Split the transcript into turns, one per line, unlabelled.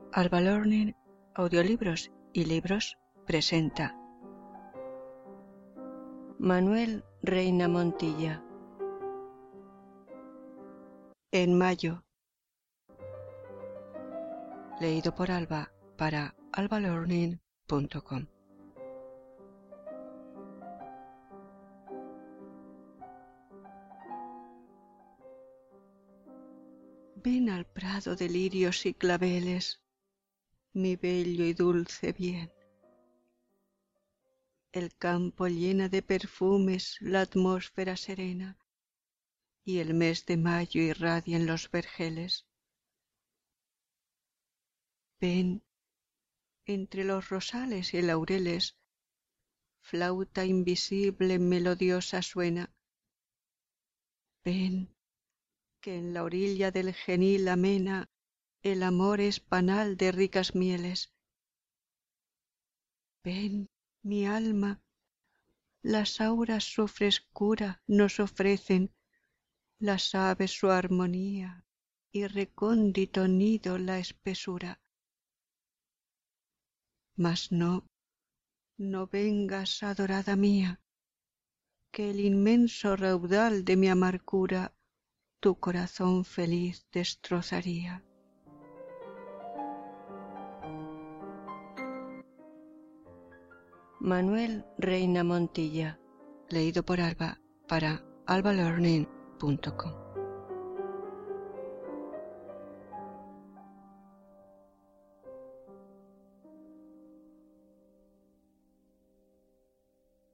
Alba Learning, Audiolibros y Libros presenta Manuel Reina Montilla. En mayo. Leído por Alba para albalearning.com. Ven al prado de lirios y claveles, mi bello y dulce bien. El campo llena de perfumes la atmósfera serena, y el mes de mayo irradia en los vergeles. Ven, entre los rosales y laureles, flauta invisible melodiosa suena. Ven, que en la orilla del genil amena el amor es panal de ricas mieles. Ven, mi alma, las auras su frescura nos ofrecen, las aves su armonía y recóndito nido la espesura. Mas no vengas, adorada mía, que el inmenso raudal de mi amargura tu corazón feliz destrozaría. Manuel Reina Montilla, leído por Alba para albalearning.com.